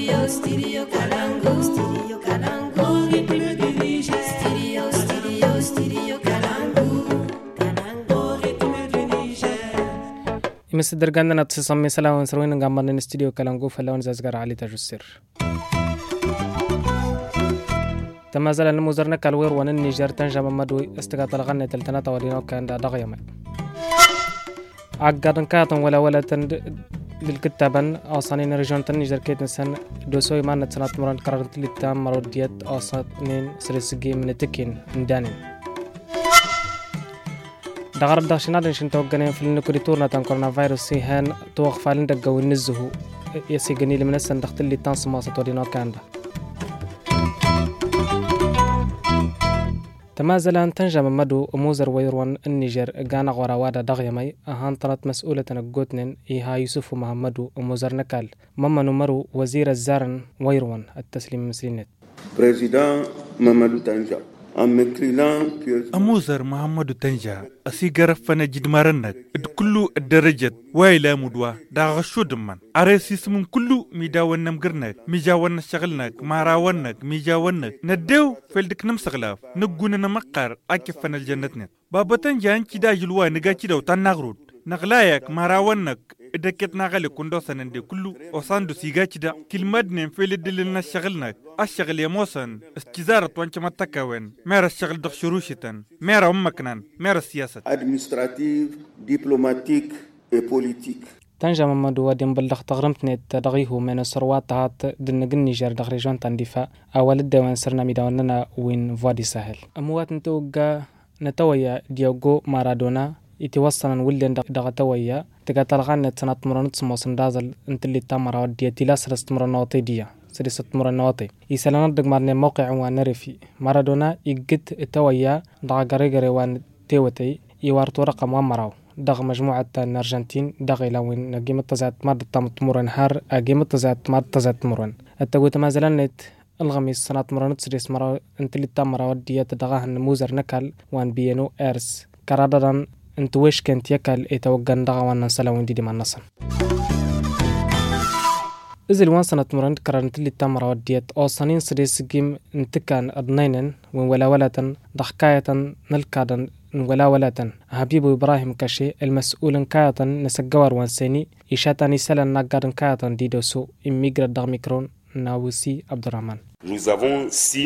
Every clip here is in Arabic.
Studio Kalangu. Studio Kalangu. Rythme du Niger. Studio Kalangu. Rythme du Niger. يمسدر قندنا تصمي سلام ونسروين نقامرنا استوديو كالانغو فلاون زازقار علي تجسر تمازل الموزرنا كالوير ون النيجر تنجم مدوي استقاط الغنة تلتنات ودينو كان دا دغيما عقدن كاتن ولا للكتابن أصانين رجون النيجر كيت نسن دوسوي ما نتسنات مران قررت لي تام مروديات أصانين سرسجي من تكين ندانين دغرب داشنا دنشن توغنين في النكوريتورنا تان كورونا فيروس سيهان توقف فالن دغو نزهو يسيغني لمنسن دخت لي تان سماسه ودينو كاندا تمازل أن تنجم مدو موزر ويروان النيجر غانا غوراوادا دغيمي أهان طلت مسؤولة نقوتنين إيها يوسف محمدو موزر نكال مما نمرو وزير الزارن ويروان التسليم مسلينت بريزيدان محمدو تنجا أموزر محمد تنجا أسيقر فنجد مرنك كله الدرجة وايلا مدوا داغشو دمان أرسيس من كله ميداونا مقرنك ميجاونا شغلنك ماراونك ميجاونك نديو فلدك نمسغلاف نقونا نمقار أكفنا الجنتنا بابا تنجا انكي دا جلوا نقاكي داو تنغرود نغلايك ماراونك إدكت نغالي كندوسا نندي كله وصاندو سيغاكي دا كلمادنين فيلد لنا شغلنك الشغل يموسن استزارة وانش متكاوين مير الشغل دخ شروشتن مير أمكنان مير السياسة administrative, diplomatique et politique. تنجا ممدو ودين بلغ تغرمتني تدغيه من السروات هات دنقن نيجر دغ ريجون تندفاع أول الدوان سرنا ميداوننا وين فادي ساهل أموات نتوقع نتويا ديوغو مارادونا يتوصلن ولين دغتويا تقاتلغان تنات مرنت سموسن دازل انت اللي تامرا وديا تلاس رست مرنوطي ديا سرست مرنوطي يسالنا دغمارني موقع ونرفي مارادونا يقد تويا دغ غريغري وان تيوتي يوارتو رقم ومراو دغ مجموعة الأرجنتين دغ إلى وين قيمة تزات مادة تمرن هار قيمة تزات مادة تزات مرن التويت ما زلنت الغميس سنة مرنت سريس مرا انت اللي تامرا وديا تدغاه النموزر نكال وان بينو إرس كرادان انت ويش كنت يكال يتوقن دغا وانا سلاوين دي ما نصن إذا وان سنة مرند كرنت اللي تامرا وديت أوصانين سريس جيم انتكان أدنينن ولا ولاتن ضحكاية نلكادن ولا ولاتن حبيبو إبراهيم كاشي المسؤول كاية نسجوار وانساني إشاتاني سلان نقادن كاية ديدوسو إميجرا دغ ميكرون ناوسي عبد الرحمن. Nous avons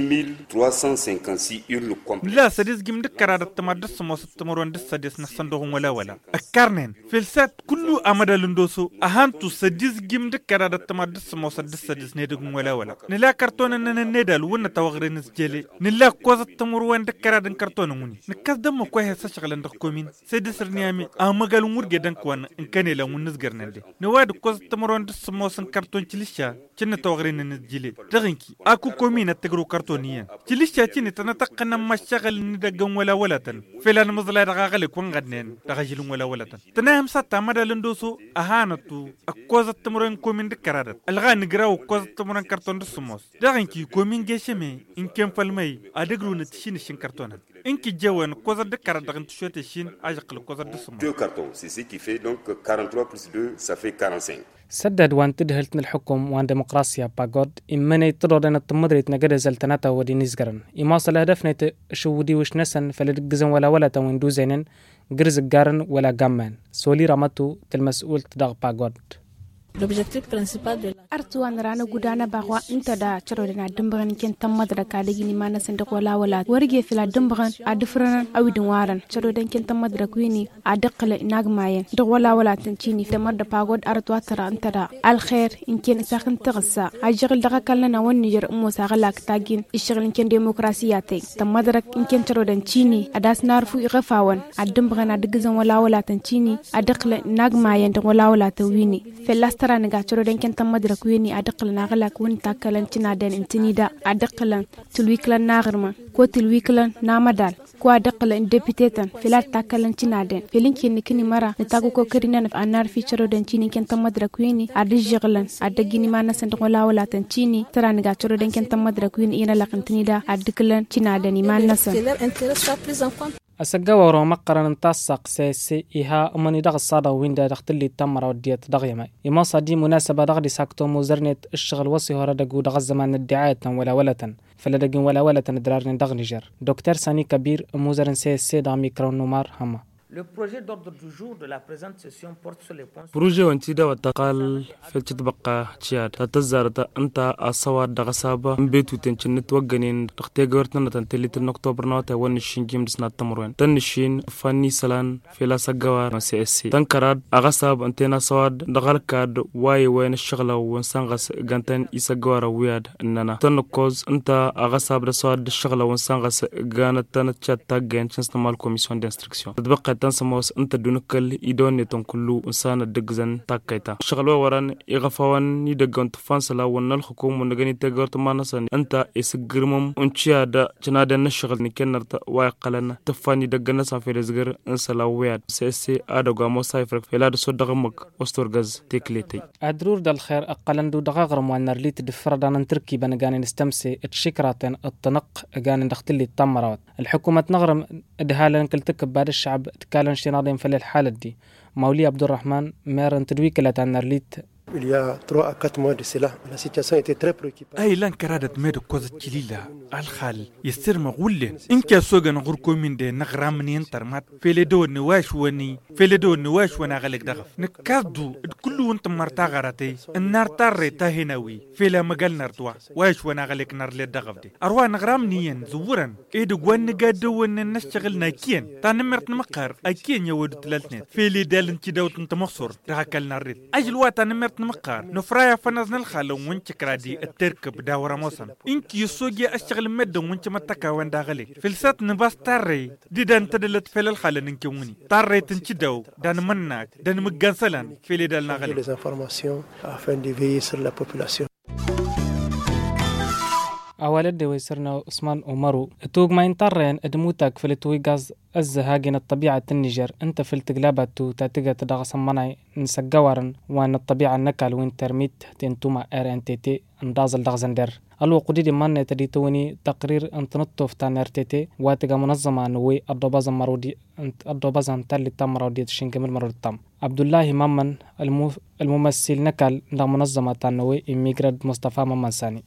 6356 urnes complètes. لا سديس جيم دكرا دتمدس موستمرون دس سديس نسندوهم ولا أكارنين فلسات كله أمدا لندوسو أهانتو سديس جيم دكرا دتمدس موسدس سديس ندوهم ولا نلا كرتون إننا ندال ونا توغرين نسجلي نلا قوزة تمرون دكرا دن كرتون مني نكذب مكوه سشغل ندخكومين سديس رنيامي أمغالو مرجع دنكوان إن كان لا ونسجر نندي نواد قوزة تمرون دس موسن كرتون تليشة كنا توغرين نسجلي تغنكي أكو كومين تجرو كرتونية تليشة تيني تنتقنا مشغل ندقن ولا تن فلان مزلا دغاغلي كون غدنين دغاجلون ولا تن تنام ساتا مدا لندوسو أهانتو أكوزة تمرن كومين دكرادت الغا نقراو كوزة تمرن كرتون دسموس دغنكي كومين جيشمي إن كان فالمي أدقرو نتشين الشين كرتونا إنكي جوان كوزة دكراد دغن تشوت الشين أجقل كوزة دسموس 2 cartons, c'est ce qui fait donc 43 plus 2, ça fait 45. سدد وان تدهلتن الحكم وان ديمقراطيا باغود إمنا يتردن التمدريت نقد زلتناتا ودي نزقرن إماصل هدفنا شودي وش نسن فلدقزن ولا توين دوزينن قرز قارن ولا قامان سولي رامتو تلمسؤول تدغ باغود L'objectif principal de Artuan rana gudana bagwa inta da charo dina dumbaran ken tamadra ka da gini mana sanda wala warge fila dumbaran a difran awidin waran charo dan ken tamadra kuini a dakala inagmayen da wala tancini da madda pagod artwa tara anta da al khair in ken sakin tagsa a jigil daga kallana wani jar ummo sagalak tagin ishigil ken demokrasiya te tamadra in ken charo dan chini a das narfu igafawan a dumbaran a digizan wala tancini a dakala inagmayen da wala tawini felas tara naga choro den ken tamadra kuyeni adaqal nagala kun takalan tina den intinida adaqalan tulwiklan nagarma ko tulwiklan namadal ko adaqalan deputetan filat takalan tina den filin kin kini mara nitago ko kirina na anar fi choro den chini ken tamadra kuyeni adijiglan adagini mana san wala tan chini tara naga choro den ken tamadra kuyeni ina laqantinida adaqalan tina den iman nasa أسجوا ورا مقرن تاسق سيسي إها أمني دغ الصادة وين دا دختلي التمرة وديت دغيمة إما صدي مناسبة دغدي ساكتو موزرنت الشغل وصي هورا دقو دغ الزمان الدعاية ولا ولتن فلا دقين ولا ولتن درارن دغ نيجر دكتور ساني كبير موزرن سيسي دا ميكرون نمار هما. Le projet d'ordre du jour de la présente session porte sur les points. بروجي وانتيدا وتقال في تتبقى تشياد تتزارت انت الصواد دغسابة بيتو تنشن توقنين تختيقورتنا تنتليت النكتوبر نوتا ونشين جيم دسنا التمروين تنشين فاني سلان في لا سقوار سي اس سي تنكراد اغساب انتنا صواد دغالكاد واي وين الشغلة ونسانغس غانتين يسقوار وياد اننا تنكوز انت اغساب دسواد الشغلة ونسانغس غانت تنتشات تاقين شنسنا مال كوميسيون دينستركسيون تتبقى تنسموس انت دونكل يدوني تنكلو انسان الدقزن تاكيتا شغلوا وران يغفوان يدقون تفانسلا ون الحكوم ونغني تغورت مانسان انت اسغرمم انشيا دا جنادا نشغل نكنرت واقلنا تفاني دغنا سافي رزغر انسلا وياد سيسي ادغا مو سايفر فيلاد صدغمك استورغز تكليتي ادرور دال خير اقلندو دغغرم ونرليت دفردان تركي بنغاني نستمسي اتشكراتن الطنق غان دختلي التمرات الحكومه نغرم ادهالن كلتك بعد الشعب كالن شنادين في الحالة دي مولي عبد الرحمن ميرن تدويك لتنرليت Il y a 3 à 4 mois de cela, la situation était très préoccupante. أي لان كرادة ميدو كوزة تليلا الخال يستر مغولة إنك سوغن غركو من دي نغرامني انترمات فيلدو نواش وانا غالك دغف نكادو كلو انت مرتاغراتي النار تاري تاهناوي فيلا مقال نردوا واش وانا غالك نار لي دغف دي أروا نغرامنيين زورا إيدو قوان نقادو ون نشتغل ناكين تانمرت نمقار أكين يودو تلالتنين فيلي دال انت داوت انت مخصور تغاكال ناريد أجل واتا نمرت مقار نفرايا فنزن الخالو وانت كرادي التركب داورا موسن انك يسوجي اشتغل مدن وانت متكا وان داغلي فلسات نباس تاري دي دان تدلت فيل الخالة ننكوني تاري تنشدو دان مناك دان مقانسلان فيلي دال ناغلي أولد ويسرنا عثمان عمرو توق ما ينطرين ادموتك في التويغاز الزهاجين الطبيعة النيجر انت في التقلابة تاتيجا تدغس مناي نسجورن وان الطبيعة النكال وين ترميت تنتوما RNTT اندازل دغزندر الوقودي دي من تديتوني تقرير انت نطف تان RTT واتجا منظمة نوي الضبازن مرودي انت الضبازن تالي تام مرودي تشينكمل مرود تام عبد الله ممن الممثل نكال منظمة تانوي إميجراد مصطفى ممن ساني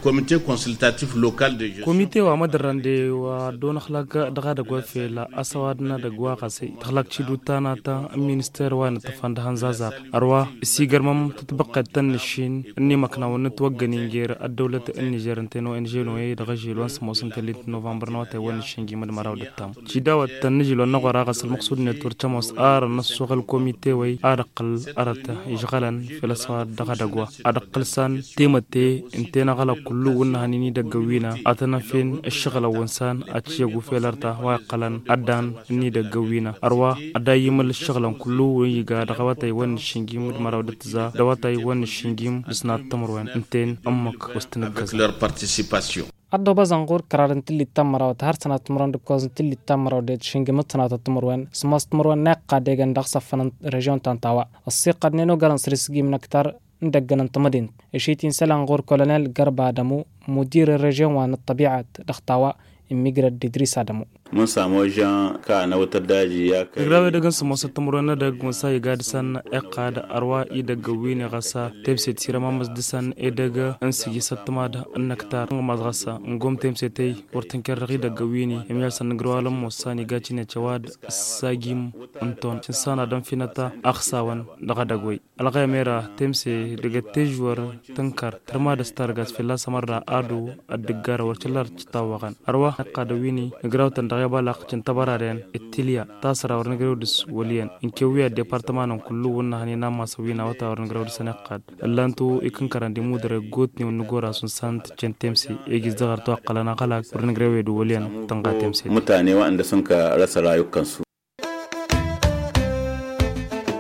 كوميتي ومدران دي ودون خلاق دغادا غوفي لا أسوادنا دغوا قاسي تخلاق شدو تانا تا مينستر وان تفاندهان زازار أروا سيجر مم تتبقى تنشين اني مكنا ونتوقع نيجير الدولة النيجر انتنو انجيلو دغجي الوانس موسم تليت نوفمبر نواتي ونشينجي من مراود التام شداوة تنجيلو النغو راغس المقصود نتور تموس نصوغ الكوميتي وي أرقل أرتا يشغلن في الأسواد دغادقوا أرقل سان تيمتي انتنا غلا كلو ونهانيني دقوينا أتنا فين الشغل وانسان أتشيقو في الارتا واقلن أدان ني دقوينا أروا أدا يمل الشغل كلو ويقا دغواتي ونشينجيم مراود التزا دواتي ونشينجيم بسنا التمروين انتين أمك وستنقز الضبا زنقور قرارن تلي التمرة وتهر سنة تمرون دكوزن تلي التمرة وديت شينجمت سنة التمروين سماس تمروين ناقا ديغن دغصف فنن ريجيون تانتاوا السيقا نينو قرن سرسجي من اكتر ندقن انتمدين اشيتين سلان غور كولونيل قربا دمو مدير الريجيون وان الطبيعة دختاوا إميجرات ديدريس آدمو mun samu wajen ka na wutar daji ya kai grawe daga samosa tamurana da gunsa ya gadisan eqa da arwa i daga wini gasa temse tira mamas disan e daga an sigi satma da annaktar mamas gasa ngom temse tay wartan kerri daga wini emyal san grawala mosani gacine chawad sagim anton sana dan finata akhsawan daga dagwai alga mera temse daga tejwar tankar tarma da stargas filla samarra adu addigar warchilar chitawagan arwa eqa da wini grawtan غيابا لاقتن تبارين التليا تاسرا ورنغرودس وليان انكويا ديبارتمان كله ونهني نام سوينا وتا ورنغرودس نقاد اللانتو يكن كران دي مودر غوتني ونغورا سنسانت جنتمسي يجي زغر تو قلنا قلاك ورنغرود وليان تنقا تمسي mutane waɗanda sun ka rasa rayukansu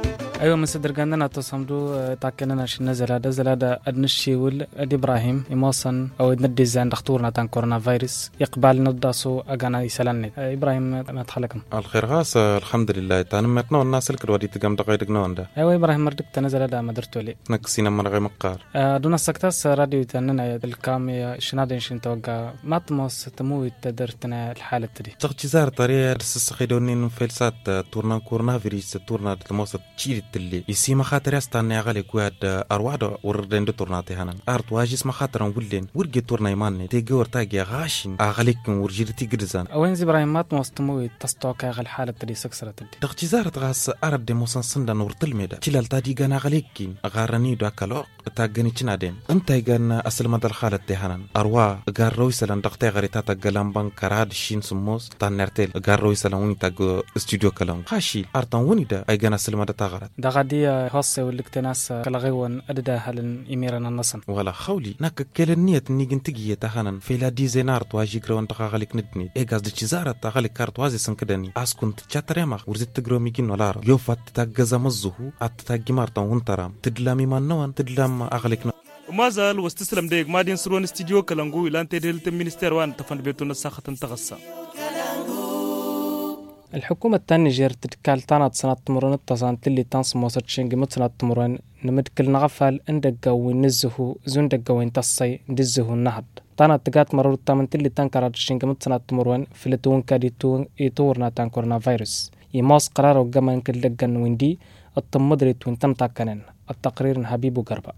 أيوة مصدر قاننا تصمدو تاكننا شي نزل هذا أدنشي ول أدي إبراهيم يموصن أو ندي زين دكتورنا تان كورونا فيروس يقبل نداسو أجانا يسلني إبراهيم ما تخلكم الخير غاس الحمد لله تاني متنو الناس الكل ودي تقام دقيق نوندا أيوة إبراهيم مردك تنزل هذا ما درتو لي نكسينا من غير مقار دون السكتاس راديو تننا الكام شنادين شن توقع ما تموس تموت تدرتنا الحالة تدي تغتزار طريقة سسخيدونين فلسات تورنا كورونا فيروس تورنا تلموس تشيل تلي يسي ما خاطر يستنى غالي كواد أرواد وردين تورناتي هنن أرت واجس ما خاطر ولين ورجي تورنا يماني تيجور تاجي غاشين أغليكم ورجيتي جرزان وين زي إبراهيم ما تموس تموت تستوك غال حالة تدي سكسرة تدي تغتزار تغاس أرد موسن سندا نور تلميدا كلا تادي جانا غليكين غارني داكالوق تاجني تنادين أنت جانا أصل مدى الحالة تهنن أروا غار رويسلان دقتي غريتاتا جلام بان كراد شين سموس تانرتيل غار رويسلان وين تاج استوديو كلام خاشي أرتان وني دا أي جانا أصل مدى تغرد دا غادي هوسي ولكتناس كلاغيون أددا هلن إميرنا النصن ولا خولي ناك كلنية نيجن تجيه تهنن في لا ديزينار تواجي كرون تغاليك ندني إيجاز دشيزارة تغاليك كارت وازي سنكدني أسكنت تشاتريما ورزت تجرو ميجين ولا يوفات تاجزا مزهو أتتاجي مارتان ونترام تدلامي من تدلام أغليك وما زال واستسلم ديك مادين سرون استديو كلانغو إلى أن تدل المينستير وان تفن بيتون الساخة تغسى الحكومة التانيجر تتكال تانات سنة تمرون التصان تلي تانس موسط شنج متسنة تمرون نمد كل نغفال اندق وين نزهو زندق وين تصي دزهو النهد تانات تقات مرور التامن تلي تانكارات شنج متسنة تمرون فلتون كادي يتورنا تان كورونا فيروس يماس قرار وقمان كل لقن وين دي التمدرت وين تمتاكنن التقرير حبيب قربا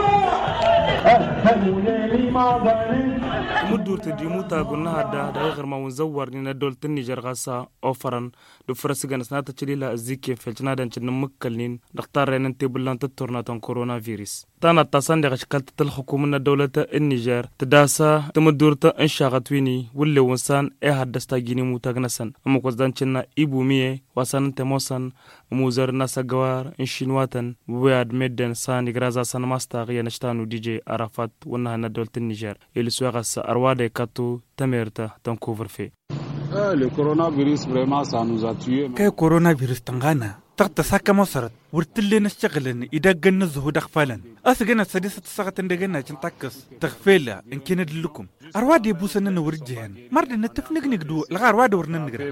مدور تديموتا قلنا هذا غير ما ونزور لنا دولة النيجر غاسا أوفرن دفرس جنس ناتا تشليلا الزيكي في الجنادة نشن مكلين نختار رين تبلان تطورنا تون كورونا فيروس تانا تصان دغش كالت الحكومة دولة النيجر تداسا تمدور تنشاغت ويني واللي ونسان هدستا جيني موتا جنسن أما قصدان شنا إبو مية وسان تموسن موزر ناسا جوار إنشينواتن وياد ميدن سان غرازا سان ماستا غيا نشتانو دي جي عرفات ونها دولة النيجر اللي سواغس أروادي كاتو تميرتا تنكوفر في le coronavirus vraiment ça nous a tué كي كورونا فيروس تنغانا تغطى ساكا مصرت ورتلي نشتغلن إذا جن الزهود أغفالن أسجنا سديسة الساعة تندجنا تنتكس تغفيلا إن كنا دلكم أروادي بوسنا نورجهن مرة نتفنق نقدو لغا أرواد ورنا نقدر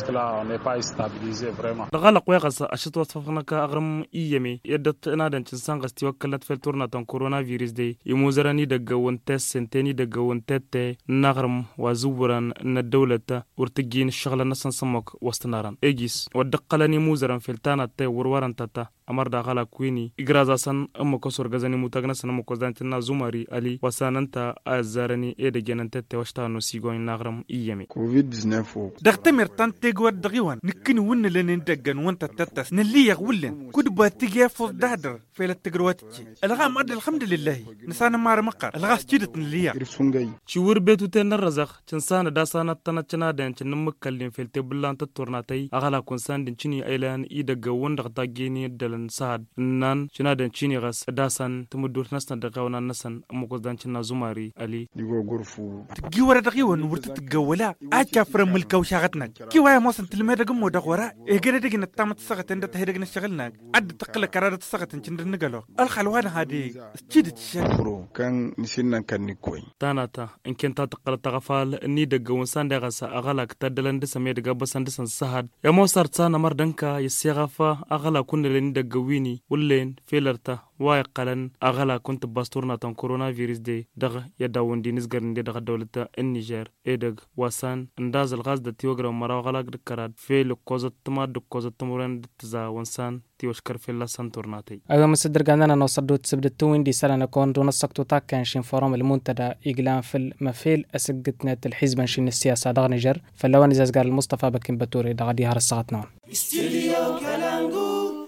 لغالق ويغس أشتو وصفنا كأغرم إيامي يدت نادن تنسان غستي وكلت في التورنا تون كورونا فيروس دي يموزراني دقون تس سنتيني دقون تت نغرم وزوران الدولة ورتجين الشغلة نسن سمك وستناران إيجيس ودقلني موزران في التانا تي وروران تتا أمر داخل كويني إجرازا سن أم كسر جزاني متجنس سن مكوزان تنا زمري علي وساننتا أزارني إيد جننت توشتانو سيجوين نغرم إيامي كوفيد 19 دغتمر تنتجوا الدغيوان نكن ون لين دغن وانت تتس نلي يغولن كود باتيجي فوز دادر في التجرواتي الغا مد الحمد لله نسان مار مقر الغا سجدت نليا شور بيتو تن رزق تنسان داسانا تنچنا دن تن مكلين في التبلان تطورناتي اغلا كونسان دن چني ايلان ايدغ وندغ تاجيني دلن ساد نان چنا دن چني غس داسان تمدور نسن دغونا نسن مكو دن چنا زماري علي ديغو غرفو تجي ورا دغيوان ورت تجولا اكفر ملكو شاغتنا كي واي موسن تلمدغ مو دغورا ايغنا دغنا تامت سغت اند تهدغنا شغلنا اد تقل قرارات سغت چندر نغلو الخلوان هادي سجدت شكرو كان نسينا كان نكوي تاناتا ان كنت تقل تغفال اني دغون سان دغس اغلق تدلن دسمي دغ بسان دسن سحد يا موسر تسانا مردنكا يسيغفا اغلا كن لين دغويني ولين فيلرتا واي قلن اغلا كنت باستورنا تن كورونا فيروس دي دغ يداون دي نسغرن دي دغ دولة النيجر ايدغ وسان انداز الغاز د تيوغرام مرا غلا دكراد فيل كوزت ما دكوزت تمرن تزا ونسان تيوشكر في الله سنتورناتي ايوه مصدر قالنا نوصدو تسبدتو وين دي سالنا كون دون السقطو تاك كان شين فورم المنتدى اقلام في المفيل اسقتنا الحزب شين السياسه دغ نيجر فلوان ازاز قال المصطفى بكين بتوري دغ دي هر الساعتنا استديو كلامغو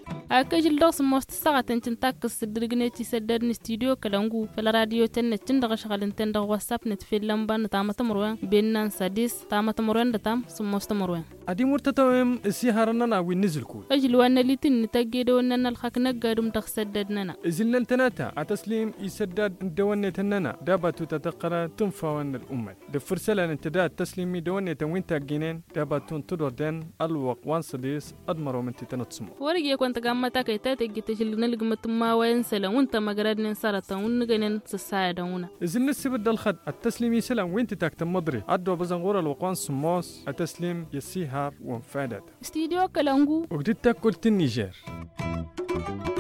أكجل دوس موست ساعة تنتاكس درجنتي سدرن استوديو كلامغو في الراديو تندغ شغل تندغ واتساب نتفيل لمبان تامة مروان بينان ساديس تامة مروان دتام سموست مروان أدي مرتتوهم سيهارنا ونزلكو أجل وانا ليتن نتاجد وانا الحق نقدم تخسددنا زلنا التناتا عتسليم يسدد دوانة تننا دابتو تتقرا تنفى وانا الأمة دفرسلا انتداد تسليمي دوانة وين تاجينين دابتو تدردن الوق وان سديس أدمرو من تتنتصمو ورقي كنت متا كي تاتي تجل نلقمة ما وين سلا وانت مقرد ننصرتا ونغنين سسايدونا إذن نسبد الخد التسليم يسلم وانت تاكتم مضري عدو بزنغورة الوقوان سموس التسليم يسيهار وانفادت استديو كلانغو وقدت تاكل النيجر.